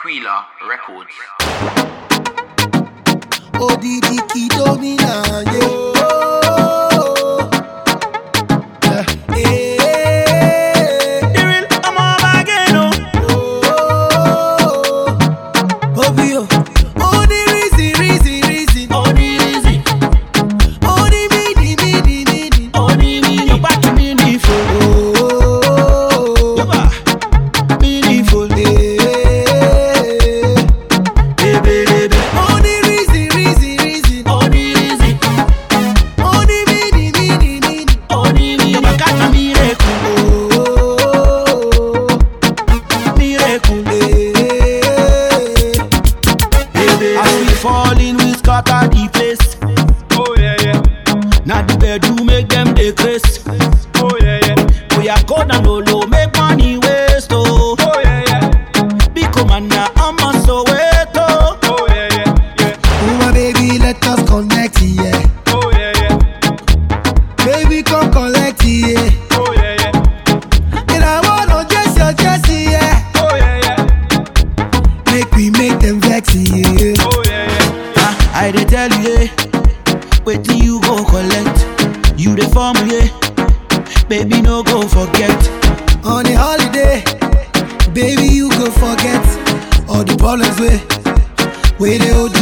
Aquila Records. Odidi Kidomina, yeah. Falling, we scatter the place. Oh yeah, yeah. Now the bedroom make them decrease. Oh yeah, yeah. We are cold and low, make money waste. Oh, Oh yeah, yeah. big commander, I'm a Soweto. Oh yeah, yeah, yeah. Oh my baby, let us connect, yeah. Oh yeah, yeah. Baby, come collect, yeah. Oh yeah, yeah. And I wanna dress your Jessie, yeah. Oh yeah, yeah. Make them vex, yeah. Oh yeah, yeah. I dey tell you, yeah. Wait till you go collect. You the form, yeah. Baby, no go forget. On a holiday, baby, you go forget all the problems where they hold